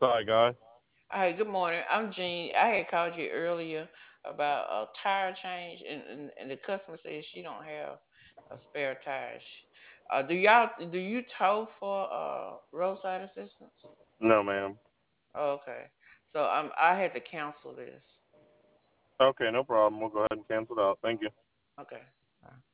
Sorry, guy. Hi, good morning. I'm Jean. I had called you earlier about a tire change, and the customer says she don't have a spare tire. Do you tow for roadside assistance? No, ma'am. Oh, okay. So I had to cancel this. Okay, no problem. We'll go ahead and cancel it out. Thank you. Okay.